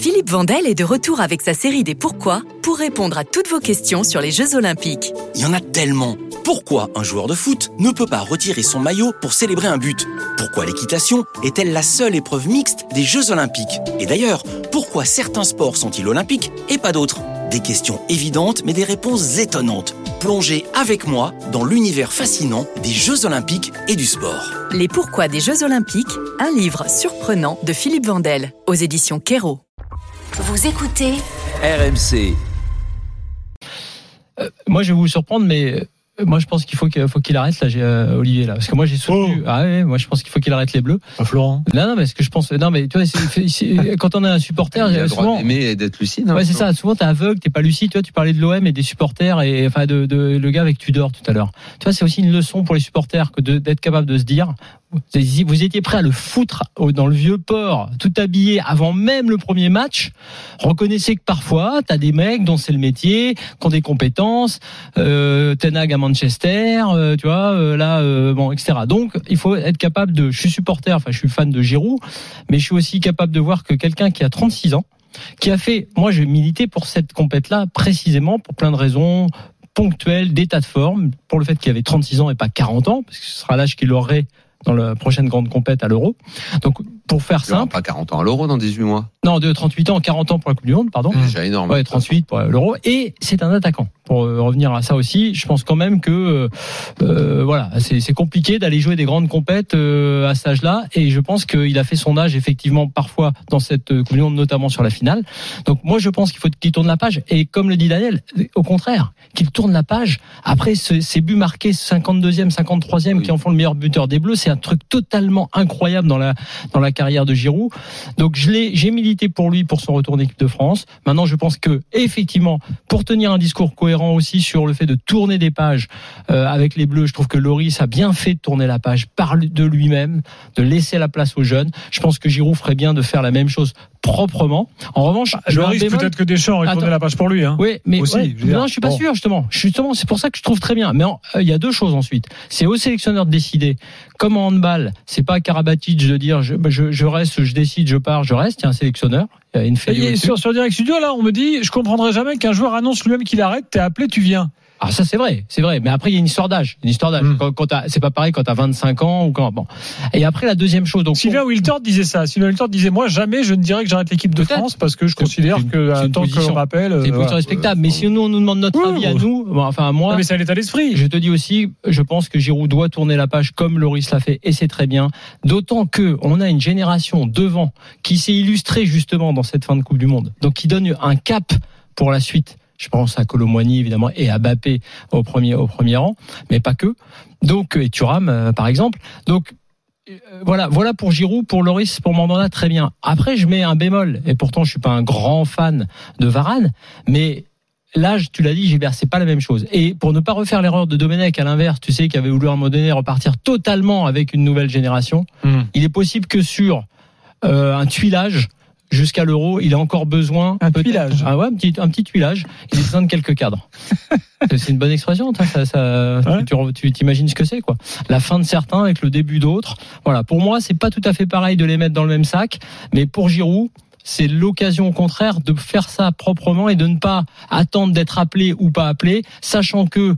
Philippe Vandel est de retour avec sa série des Pourquoi pour répondre à toutes vos questions sur les Jeux Olympiques. Il y en a tellement. Pourquoi un joueur de foot ne peut pas retirer son maillot pour célébrer un but ? Pourquoi l'équitation est-elle la seule épreuve mixte des Jeux Olympiques ? Et d'ailleurs, pourquoi certains sports sont-ils olympiques et pas d'autres ? Des questions évidentes mais des réponses étonnantes. Plongez avec moi dans l'univers fascinant des Jeux Olympiques et du sport. Les Pourquoi des Jeux Olympiques, un livre surprenant de Philippe Vandel, aux éditions Kero. Vous écoutez RMC. Moi, je vais vous surprendre, mais moi, je pense qu'il faut qu'il arrête là, Olivier, là, parce que moi, j'ai soutenu. Moi, je pense qu'il faut qu'il arrête les Bleus. Florent. Non, mais ce que je pense. Non, mais tu vois, quand on a un supporter, il a le droit souvent d'aimer et d'être lucide. Ouais, c'est ça. Souvent, t'es aveugle, t'es pas lucide. Tu vois, tu parlais de l'OM et des supporters et enfin de le gars avec Tudor tout à l'heure. Tu vois, c'est aussi une leçon pour les supporters que d'être capable de se dire. Vous étiez prêt à le foutre dans le vieux port, tout habillé avant même le premier match. Reconnaissez que parfois, t'as des mecs dont c'est le métier, qui ont des compétences. Ten Hag à Manchester, tu vois, bon, etc. Donc, il faut être capable de. Je suis supporter, enfin, je suis fan de Giroud, mais je suis aussi capable de voir que quelqu'un qui a 36 ans, qui a fait. Moi, j'ai milité pour cette compète-là précisément pour plein de raisons ponctuelles, d'état de forme, pour le fait qu'il avait 36 ans et pas 40 ans, parce que ce sera l'âge qu'il aurait dans la prochaine grande compète à l'Euro. Donc, pour faire simple. Pas 40 ans à l'Euro dans 18 mois. Non, de 38 ans, 40 ans pour la Coupe du Monde, pardon. C'est déjà énorme. Ouais, 38 pour l'Euro. Et c'est un attaquant. Pour revenir à ça aussi, je pense quand même que, voilà, c'est compliqué d'aller jouer des grandes compètes, à cet âge-là. Et je pense qu'il a fait son âge, effectivement, parfois, dans cette Coupe du Monde, notamment sur la finale. Donc, moi, je pense qu'il faut qu'il tourne la page. Et comme le dit Daniel, au contraire, qu'il tourne la page. Après, ces buts marqués, 52e, 53e, oui, qui en font le meilleur buteur des Bleus, c'est un truc totalement incroyable dans la carrière de Giroud. Donc j'ai milité pour lui pour son retour en équipe de France. Maintenant, je pense que effectivement, pour tenir un discours cohérent aussi sur le fait de tourner des pages avec les Bleus, je trouve que Lloris a bien fait de tourner la page de lui-même, de laisser la place aux jeunes. Je pense que Giroud ferait bien de faire la même chose proprement. En revanche, Lloris, peut-être que Deschamps aurait tourné la page pour lui, hein. Oui, mais aussi, ouais, non, je suis pas sûr justement. C'est pour ça que je trouve très bien. Mais il y a deux choses ensuite. C'est au sélectionneur de décider. Comme en handball, c'est pas Karabatic de dire je reste, je décide, je pars, je reste. Il y a un sélectionneur. Il y a une feuille. Sur Direct Studio, là, on me dit, je comprendrai jamais qu'un joueur annonce lui-même qu'il arrête. T'es appelé, tu viens. Ah, ça, c'est vrai. Mais après, il y a une histoire d'âge. Quand c'est pas pareil quand t'as 25 ans ou quand, bon. Et après, la deuxième chose, donc. Sylvain Wiltord disait ça. Sylvain Wiltord disait, moi, jamais je ne dirais que j'arrête l'équipe de France parce que je considère que, tant qu'on m'appelle. C'est une position respectable. Mais si nous, on nous demande notre avis à nous, bon, enfin, moi. Mais c'est à l'état d'esprit. Je te dis aussi, je pense que Giroud doit tourner la page comme Lloris l'a fait et c'est très bien. D'autant que on a une génération devant qui s'est illustrée justement dans cette fin de Coupe du Monde. Donc, qui donne un cap pour la suite. Je pense à Kolo Muani, évidemment, et à Mbappé au premier rang, mais pas que. Donc, et Thuram, par exemple. Donc, voilà pour Giroud, pour Lloris, pour Mandanda, très bien. Après, je mets un bémol, et pourtant, je suis pas un grand fan de Varane, mais l'âge, tu l'as dit, Gilbert, c'est pas la même chose. Et pour ne pas refaire l'erreur de Domenech, à l'inverse, tu sais, qui avait voulu à un moment donné repartir totalement avec une nouvelle génération, il est possible que sur un tuilage, jusqu'à l'Euro, il a encore besoin un tuilage. Ah ouais, un petit tuilage. Il a besoin de quelques cadres. C'est une bonne expression. Ouais. Tu t'imagines ce que c'est, quoi. La fin de certains avec le début d'autres. Voilà. Pour moi, c'est pas tout à fait pareil de les mettre dans le même sac, mais pour Giroud, c'est l'occasion au contraire de faire ça proprement et de ne pas attendre d'être appelé ou pas appelé, sachant que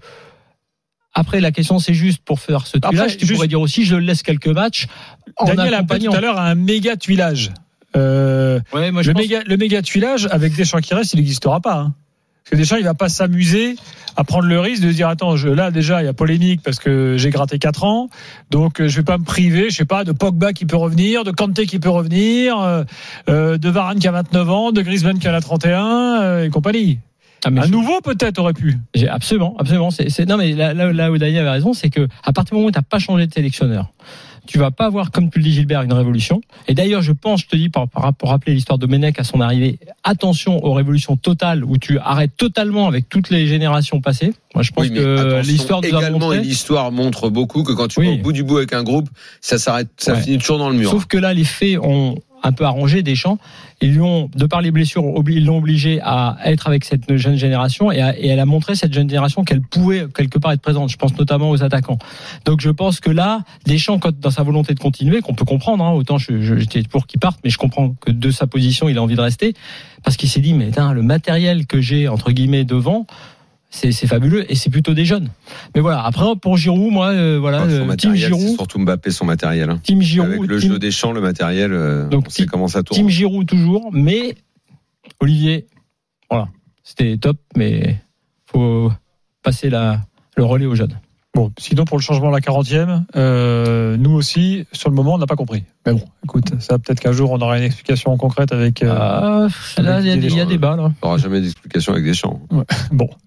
après, la question, c'est juste pour faire ce tuilage. Tu pourrais dire aussi, je le laisse quelques matchs. Daniel a appelé tout à l'heure un méga tuilage. Ouais, moi, le méga tuilage avec Deschamps qui reste, il n'existera pas. Hein. Parce que Deschamps, il va pas s'amuser à prendre le risque de dire attends, là déjà il y a polémique parce que j'ai gratté 4 ans, donc je vais pas me priver, je sais pas, de Pogba qui peut revenir, de Kanté qui peut revenir, de Varane qui a 29 ans, de Griezmann qui en a 31 et compagnie. Un nouveau peut-être aurait pu. Absolument. Non mais là où Daniel avait raison, c'est que à partir du moment où t'as pas changé de sélectionneur, tu vas pas avoir, comme tu le dis Gilbert, une révolution. Et d'ailleurs, je pense, je te dis, pour rappeler l'histoire de Domenech à son arrivée, attention aux révolutions totales où tu arrêtes totalement avec toutes les générations passées. Moi, je pense que l'histoire nous a montré. L'histoire montre beaucoup que quand tu vas au bout du bout avec un groupe, ça s'arrête, ça finit toujours dans le mur. Sauf que là, les faits ont un peu arrangé Deschamps. Ils lui ont, de par les blessures, ils l'ont obligé à être avec cette jeune génération et elle a montré cette jeune génération qu'elle pouvait quelque part être présente. Je pense notamment aux attaquants. Donc je pense que là, Deschamps, dans sa volonté de continuer, qu'on peut comprendre, autant j'étais pour qu'il parte, mais je comprends que de sa position, il a envie de rester parce qu'il s'est dit, mais le matériel que j'ai entre guillemets devant. C'est fabuleux et c'est plutôt des jeunes. Mais voilà, après pour Giroud, moi Team Giroud, c'est surtout Mbappé son matériel. Team Giroud, avec le jeu des champs, le matériel, donc on sait comment ça tourne. Team Giroud toujours, mais Olivier, voilà, c'était top, mais faut passer le relais aux jeunes. Bon, sinon pour le changement à la 40e, nous aussi, sur le moment, on n'a pas compris. Mais bon, écoute, ça peut-être qu'un jour on aura une explication concrète avec. Là, il y a débat là. On n'aura jamais d'explication avec Deschamps. Ouais. Bon,